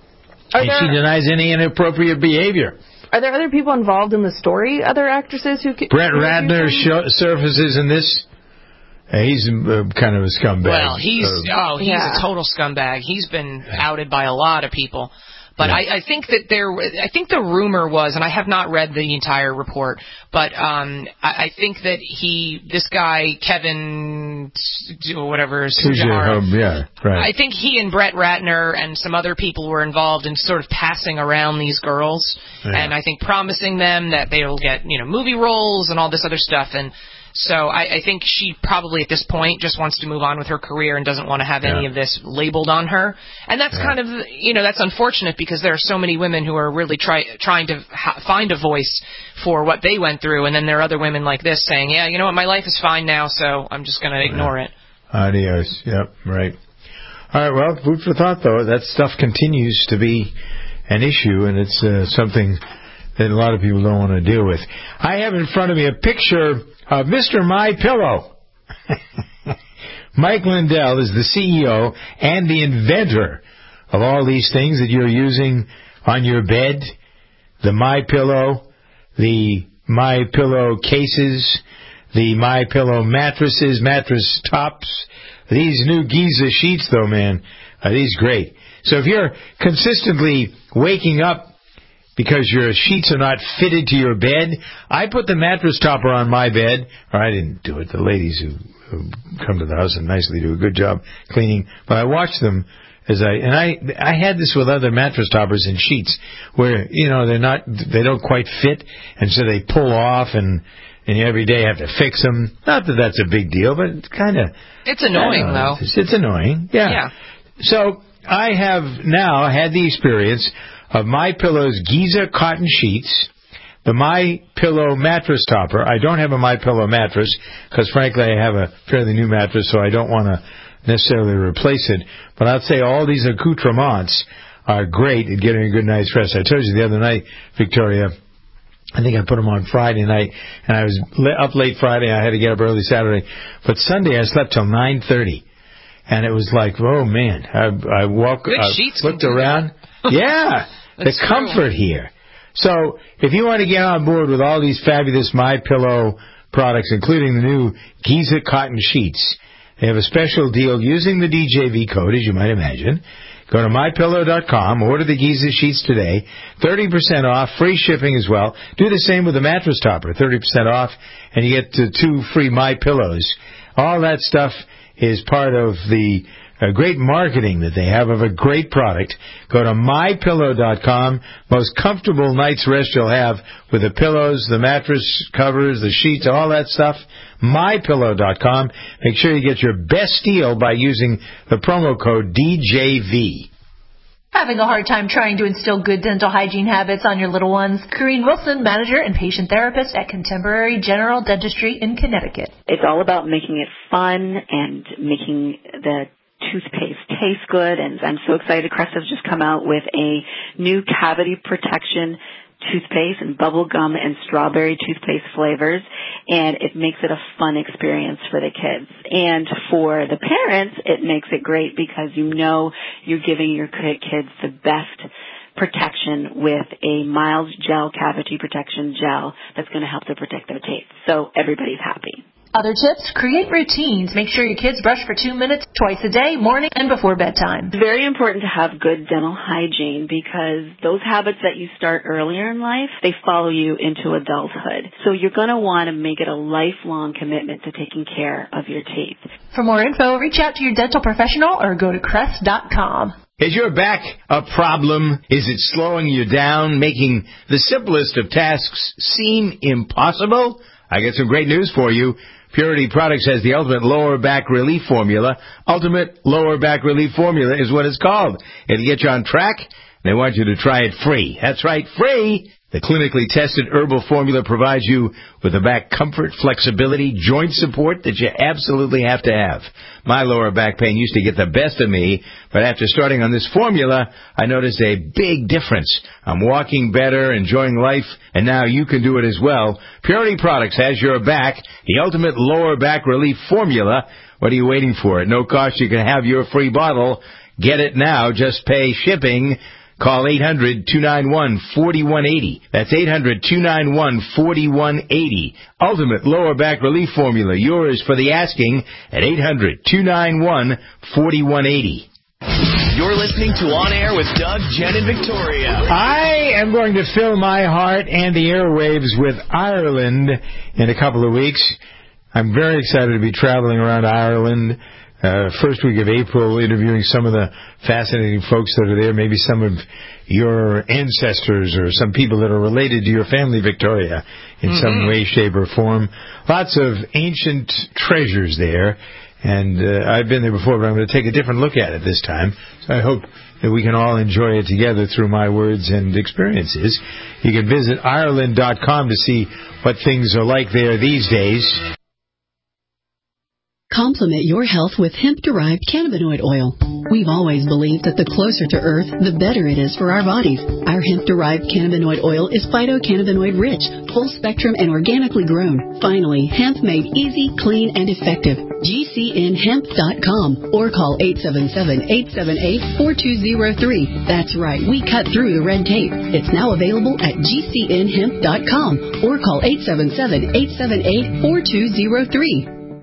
Are and there, she denies any inappropriate behavior. Are there other people involved in the story? Other actresses who... Brett Ratner sh- surfaces in this... Uh, he's uh, kind of a scumbag. Well, he's uh, oh, he's yeah. a total scumbag. He's been outed by a lot of people. But yeah. I, I think that there, I think the rumor was, and I have not read the entire report, but um, I, I think that he, this guy Kevin, whatever, Tsujihara, yeah, right. I think he and Brett Ratner and some other people were involved in sort of passing around these girls, yeah. and I think promising them that they'll get, you know, movie roles and all this other stuff, and. So I, I think she probably at this point just wants to move on with her career and doesn't want to have yeah. any of this labeled on her. And that's yeah. kind of, you know, that's unfortunate because there are so many women who are really try, trying to ha- find a voice for what they went through. And then there are other women like this saying, yeah, you know what, my life is fine now, so I'm just going to ignore yeah. it. Adios. Yep, right. All right, well, food for thought, though. That stuff continues to be an issue, and it's uh, something that a lot of people don't want to deal with. I have in front of me a picture of Mister My Pillow. Mike Lindell is the C E O and the inventor of all these things that you're using on your bed. The My Pillow, the My Pillow cases, the My Pillow mattresses, mattress tops, These new Giza sheets, though, man, are these great. So if you're consistently waking up because your sheets are not fitted to your bed, I put the mattress topper on my bed. Or I didn't do it. The ladies who, who come to the house and nicely do a good job cleaning. But I watch them as I and I I had this with other mattress toppers and sheets where, you know, they're not they don't quite fit, and so they pull off, and and you every day have to fix them. Not that that's a big deal, but it's kind of it's annoying know, though. It's, it's annoying. Yeah. Yeah. So I have now had the experience of MyPillow's Giza cotton sheets, the MyPillow mattress topper. I don't have a MyPillow mattress because, frankly, I have a fairly new mattress, so I don't want to necessarily replace it. But I'd say all these accoutrements are great at getting a good night's rest. I told you the other night, Victoria, I think I put them on Friday night, and I was up late Friday. I had to get up early Saturday. But Sunday I slept till nine thirty. And it was like, oh, man. I, I walk, Good I sheets looked can do around. That. Yeah, the comfort here. So if you want to get on board with all these fabulous MyPillow products, including the new Giza cotton sheets, they have a special deal using the D J V code, as you might imagine. Go to my pillow dot com, order the Giza sheets today, thirty percent off, free shipping as well. Do the same with the mattress topper, thirty percent off, and you get uh, two free MyPillows. All that stuff is part of the uh, great marketing that they have of a great product. Go to my pillow dot com. Most comfortable night's rest you'll have with the pillows, the mattress covers, the sheets, all that stuff. my pillow dot com. Make sure you get your best deal by using the promo code D J V. Having a hard time trying to instill good dental hygiene habits on your little ones? Corrine Wilson, manager and patient therapist at Contemporary General Dentistry in Connecticut. It's all about making it fun and making the toothpaste taste good, and I'm so excited. Crest has just come out with a new cavity protection toothpaste and bubble gum and strawberry toothpaste flavors, and it makes it a fun experience for the kids. And for the parents, it makes it great because you know you're giving your kids the best protection with a mild gel cavity protection gel that's going to help to protect their teeth. So everybody's happy. Other tips, create routines. Make sure your kids brush for two minutes twice a day, morning and before bedtime. It's very important to have good dental hygiene because those habits that you start earlier in life, they follow you into adulthood. So you're going to want to make it a lifelong commitment to taking care of your teeth. For more info, reach out to your dental professional or go to crest dot com. Is your back a problem? Is it slowing you down, making the simplest of tasks seem impossible? I got some great news for you. Purity Products has the Ultimate Lower Back Relief Formula. Ultimate Lower Back Relief Formula is what it's called. It'll get you on track. They want you to try it free. That's right, free! The clinically tested herbal formula provides you with the back comfort, flexibility, joint support that you absolutely have to have. My lower back pain used to get the best of me, but after starting on this formula, I noticed a big difference. I'm walking better, enjoying life, and now you can do it as well. Purity Products has your back, the Ultimate Lower Back Relief Formula. What are you waiting for? At no cost, you can have your free bottle. Get it now. Just pay shipping. Call eight hundred, two nine one, four one eight zero. That's eight hundred, two nine one, four one eight zero. Ultimate Lower Back Relief Formula. Yours for the asking at eight hundred, two nine one, four one eight zero. You're listening to On Air with Doug, Jen, and Victoria. I am going to fill my heart and the airwaves with Ireland in a couple of weeks. I'm very excited to be traveling around Ireland. Uh, first week of April, interviewing some of the fascinating folks that are there, maybe some of your ancestors or some people that are related to your family, Victoria, in mm-hmm. some way, shape, or form. Lots of ancient treasures there, and uh, I've been there before, but I'm going to take a different look at it this time. So I hope that we can all enjoy it together through my words and experiences. You can visit Ireland dot com to see what things are like there these days. Complement your health with hemp-derived cannabinoid oil. We've always believed that the closer to Earth, the better it is for our bodies. Our hemp-derived cannabinoid oil is phytocannabinoid-rich, full-spectrum, and organically grown. Finally, hemp made easy, clean, and effective. G C N hemp dot com or call eight seven seven, eight seven eight, four two zero three. That's right, we cut through the red tape. It's now available at G C N hemp dot com or call eight seven seven, eight seven eight, four two zero three.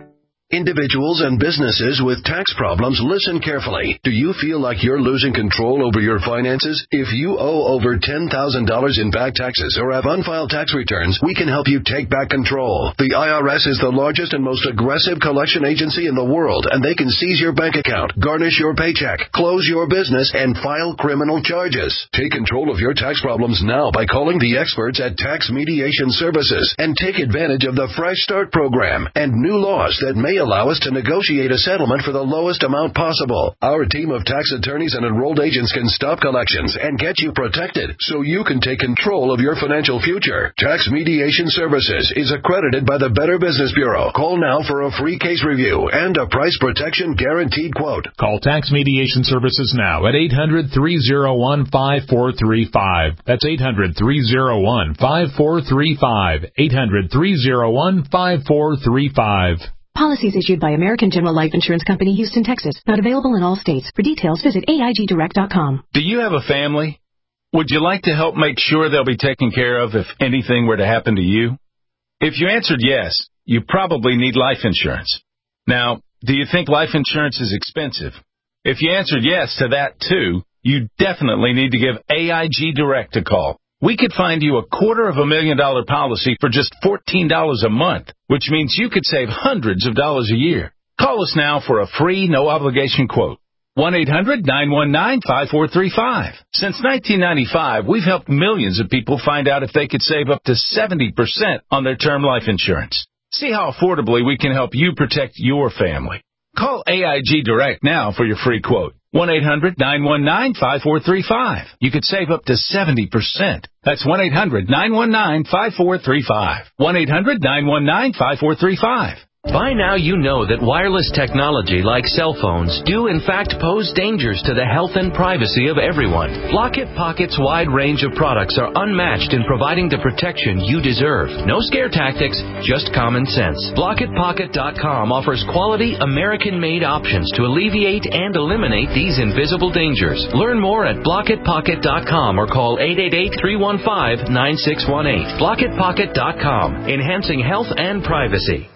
Individuals and businesses with tax problems, listen carefully. Do you feel like you're losing control over your finances? If you owe over ten thousand dollars in back taxes or have unfiled tax returns, we can help you take back control. The I R S is the largest and most aggressive collection agency in the world, and they can seize your bank account, garnish your paycheck, close your business, and file criminal charges. Take control of your tax problems now by calling the experts at Tax Mediation Services and take advantage of the Fresh Start program and new laws that may allow us to negotiate a settlement for the lowest amount possible. Our team of tax attorneys and enrolled agents can stop collections and get you protected so you can take control of your financial future. Tax Mediation Services is accredited by the Better Business Bureau. Call now for a free case review and a price protection guaranteed quote. Call Tax Mediation Services now at eight hundred, three oh one, five four three five. That's eight hundred, three oh one, five four three five. eight hundred, three oh one, five four three five. Policies issued by American General Life Insurance Company, Houston, Texas. Not available in all states. For details, visit A I G direct dot com. Do you have a family? Would you like to help make sure they'll be taken care of if anything were to happen to you? If you answered yes, you probably need life insurance. Now, do you think life insurance is expensive? If you answered yes to that too, you definitely need to give A I G Direct a call. We could find you a quarter of a million dollar policy for just fourteen dollars a month, which means you could save hundreds of dollars a year. Call us now for a free, no-obligation quote. one eight hundred, nine one nine, five four three five. Since nineteen ninety-five, we've helped millions of people find out if they could save up to seventy percent on their term life insurance. See how affordably we can help you protect your family. Call A I G Direct now for your free quote. one eight hundred, nine one nine, five four three five. You could save up to seventy percent. That's one eight hundred, nine one nine, five four three five. one eight hundred, nine one nine, five four three five. By now you know that wireless technology like cell phones do in fact pose dangers to the health and privacy of everyone. Blockit Pocket's wide range of products are unmatched in providing the protection you deserve. No scare tactics, just common sense. Blockit Pocket dot com offers quality American-made options to alleviate and eliminate these invisible dangers. Learn more at Blockit Pocket dot com or call eight eight eight, three one five, nine six one eight. Blockit Pocket dot com, enhancing health and privacy.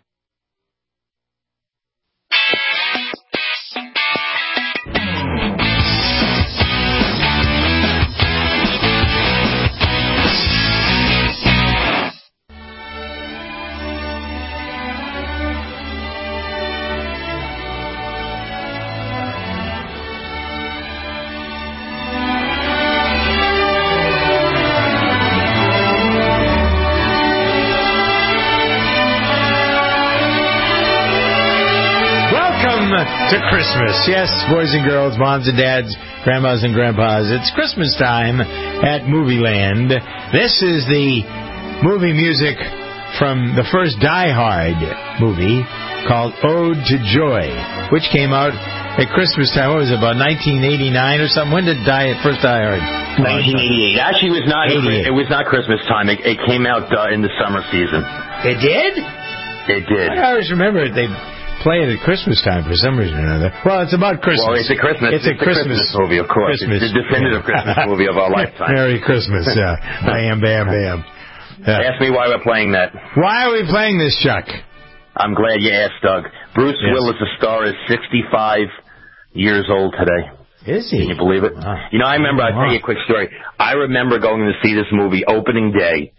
To Christmas. Yes, boys and girls, moms and dads, grandmas and grandpas. It's Christmas time at Movie Land. This is the movie music from the first Die Hard movie called Ode to Joy, which came out at Christmas time. What was it, about nineteen eighty-nine or something? When did Die first Die Hard? nineteen eighty-eight. Actually, it was not. It was not Christmas time. It, it came out uh, in the summer season. It did? It did. I always remember it. They play it at Christmas time for some reason or another. Well, it's about Christmas. Well, it's a Christmas. It's, it's a Christmas, Christmas movie, of course. Christmas. It's the definitive Christmas movie of our lifetime. Merry Christmas. Yeah. Bam, bam, bam. Yeah. Ask me why we're playing that. Why are we playing this, Chuck? I'm glad you asked, Doug. Bruce yes. Willis, the star, is sixty-five years old today. Is he? Can you believe it? Wow. You know, I remember, I'll tell you a quick story. I remember going to see this movie opening day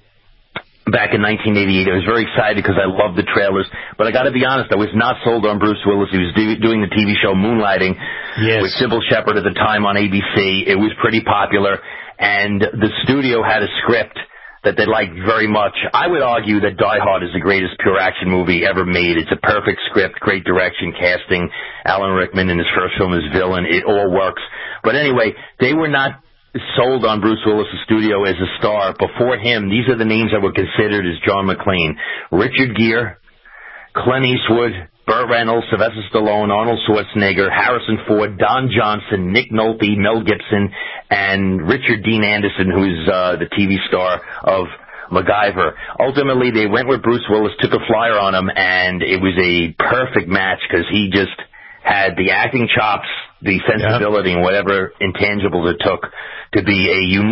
back in nineteen eighty-eight. I was very excited because I loved the trailers. But I got to be honest, I was not sold on Bruce Willis. He was do- doing the T V show Moonlighting yes. with Sybil Shepherd at the time on A B C. It was pretty popular. And the studio had a script that they liked very much. I would argue that Die Hard is the greatest pure action movie ever made. It's a perfect script, great direction, casting. Alan Rickman in his first film as villain. It all works. But anyway, they were not sold on Bruce Willis' studio as a star. Before him, these are the names that were considered as John McClane. Richard Gere, Clint Eastwood, Burt Reynolds, Sylvester Stallone, Arnold Schwarzenegger, Harrison Ford, Don Johnson, Nick Nolte, Mel Gibson, and Richard Dean Anderson, who's uh, the T V star of MacGyver. Ultimately, they went with Bruce Willis, took a flyer on him, and it was a perfect match because he just had the acting chops, the sensibility, yep. and whatever intangibles it took to be a unique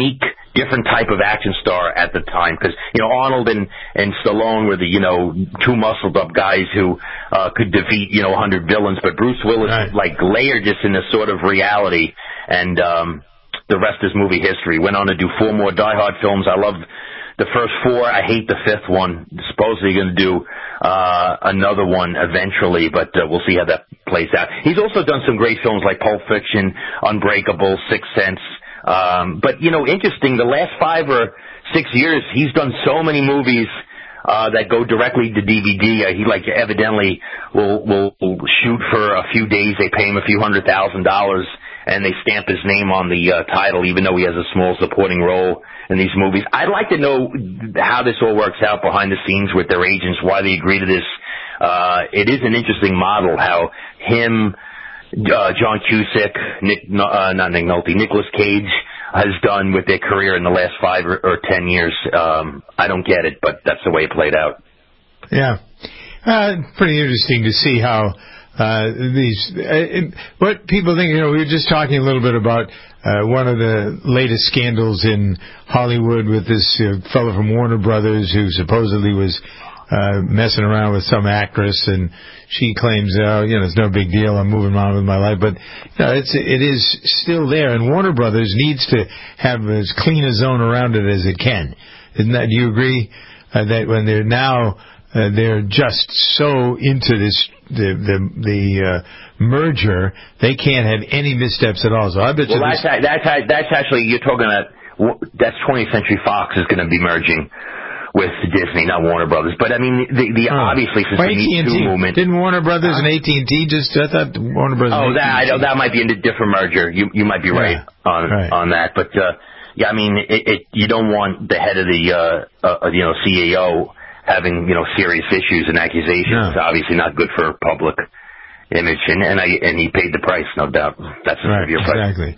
different type of action star at the time, because you know Arnold and and Stallone were the you know two muscled up guys who uh, could defeat you know a hundred villains, but Bruce Willis right. like layered this in a sort of reality, and um, the rest is movie history. Went on to do four more Die Hard films. I love the first four. I hate the fifth one. Supposedly going to do uh, another one eventually, but uh, we'll see how that plays out. He's also done some great films like Pulp Fiction, Unbreakable, Sixth Sense. Um, but, you know, interesting, the last five or six years, he's done so many movies uh, that go directly to D V D. Uh, he, like, evidently will, will, will shoot for a few days. They pay him a few hundred thousand dollars, and they stamp his name on the uh, title, even though he has a small supporting role in these movies. I'd like to know how this all works out behind the scenes with their agents, why they agree to this. Uh, it is an interesting model, how him, uh, John Cusack, Nick, uh, not Nick Nolte, Nicolas Cage has done with their career in the last five or, or ten years. Um, I don't get it, but that's the way it played out. Yeah. Uh, pretty interesting to see how Uh, these, uh, what people think, you know, we were just talking a little bit about uh, one of the latest scandals in Hollywood with this uh, fellow from Warner Brothers who supposedly was uh, messing around with some actress, and she claims, oh, you know, it's no big deal, I'm moving on with my life. But you know, it's, it is still there, and Warner Brothers needs to have as clean a zone around it as it can. Isn't that, do you agree uh, that when they're now Uh, they're just so into this the the, the uh, merger, they can't have any missteps at all. So I bet well, you that's this... that's that's actually you're talking about. That's twentieth Century Fox is going to be merging with Disney, not Warner Brothers. But I mean, the the oh. obviously since the Me Too movement, didn't Warner Brothers uh, and A T and T just? I thought Warner Brothers. Oh, that I know, that might be a different merger. You you might be right yeah. on right. on that, but uh, yeah, I mean, it, it you don't want the head of the uh, uh you know C E O having, you know, serious issues and accusations. No. It's obviously not good for public image, and and, I, and he paid the price, no doubt. That's a right, severe price. Exactly.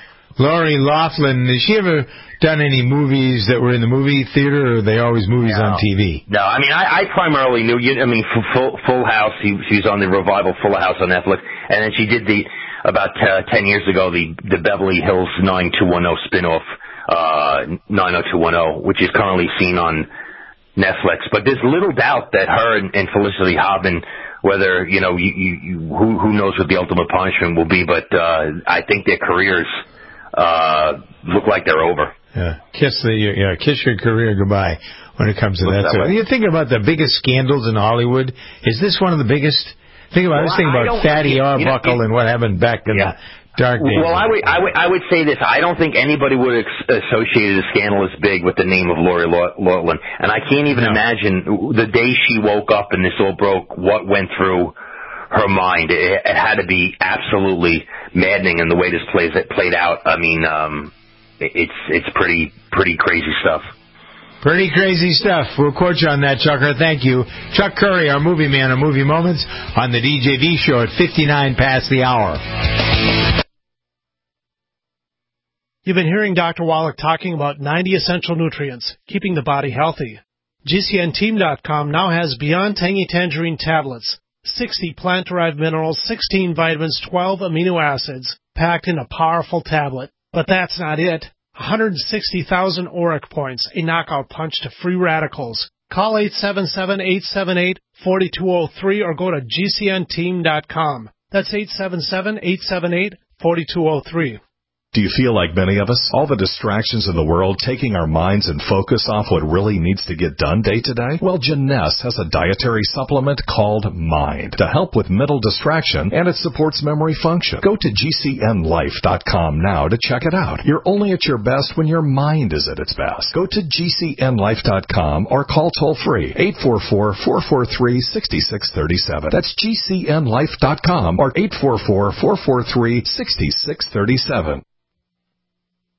Lori Loughlin, has she ever done any movies that were in the movie theater, or are they always movies no. on T V? No, I mean, I, I primarily knew, I mean, Full, Full House, she, she was on the revival Full House on Netflix, and then she did the, about uh, ten years ago, the, the Beverly Hills nine two one oh spinoff, uh, nine oh two one oh, which is currently seen on Netflix, but there's little doubt that her and, and Felicity Huffman, whether, you know, you, you, you, who, who knows what the ultimate punishment will be, but uh, I think their careers uh, look like they're over. Yeah, kiss the yeah, kiss your career goodbye when it comes to Looks that. that So, you think about the biggest scandals in Hollywood. Is this one of the biggest? Think about well, this thing about Fatty Arbuckle and what happened back in yeah. the dark days. Well, I would, I would, I would say this. I don't think anybody would have associated a scandal as big with the name of Lori Loughlin, and I can't even no. imagine the day she woke up and this all broke, what went through her mind. It, it had to be absolutely maddening, and the way this plays it played out. I mean, um, it's it's pretty pretty crazy stuff. Pretty crazy stuff. We'll quote you on that, Chucker. Thank you. Chuck Curry, our movie man of Movie Moments, on the D J V show at fifty-nine past the hour. You've been hearing Doctor Wallach talking about ninety essential nutrients, keeping the body healthy. G C N team dot com now has Beyond Tangy Tangerine tablets, sixty plant-derived minerals, sixteen vitamins, twelve amino acids, packed in a powerful tablet. But that's not it. one hundred sixty thousand auric points, a knockout punch to free radicals. Call eight seven seven, eight seven eight, four two zero three or go to G C N team dot com. That's eight seven seven, eight seven eight, four two zero three. Do you feel like many of us? All the distractions in the world taking our minds and focus off what really needs to get done day to day? Well, Jeunesse has a dietary supplement called Mind to help with mental distraction, and it supports memory function. Go to G C N life dot com now to check it out. You're only at your best when your mind is at its best. Go to G C N life dot com or call toll-free eight four four, four four three, six six three seven. That's G C N life dot com or eight four four, four four three, six six three seven.